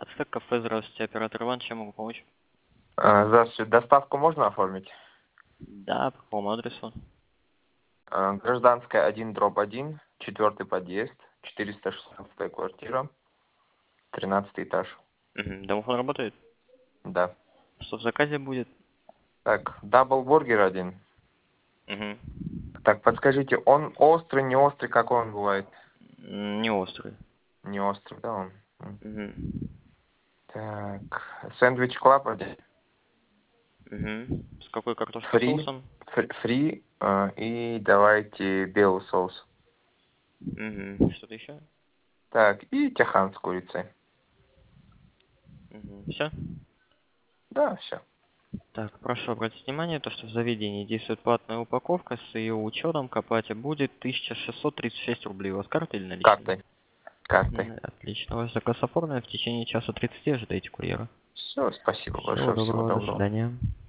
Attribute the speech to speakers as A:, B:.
A: Ацтек кафе, здравствуйте, оператор Иван, чем могу помочь?
B: Здравствуйте. Доставку можно оформить?
A: Да, по какому адресу?
B: Гражданская 1/1, 4-й подъезд, 416 квартира, 13 этаж.
A: Угу. Домофон работает?
B: Да.
A: Что в заказе будет?
B: Так, даблбургер один.
A: Угу.
B: Так, подскажите, он острый, не острый, как он бывает?
A: Не острый.
B: Не острый, да, он?
A: Угу.
B: Так, сэндвич клаб один.
A: Угу. С какой картошкой
B: Фри,
A: соусом?
B: фри, и давайте белый соус.
A: Угу. Что-то еще?
B: Так, и тяхан с курицей.
A: Угу. Все?
B: Да, все.
A: Так, прошу обратить внимание, то, что в заведении действует платная упаковка, с ее учетом к оплате будет 1636 рублей. У вас карта или наличные?
B: Картой. Картой.
A: Отлично. Ваш заказ оформлен. В течение часа 30 ожидайте курьера.
B: Все, спасибо
A: Всего
B: большое, всего
A: доброго, до
B: доброго.
A: свидания.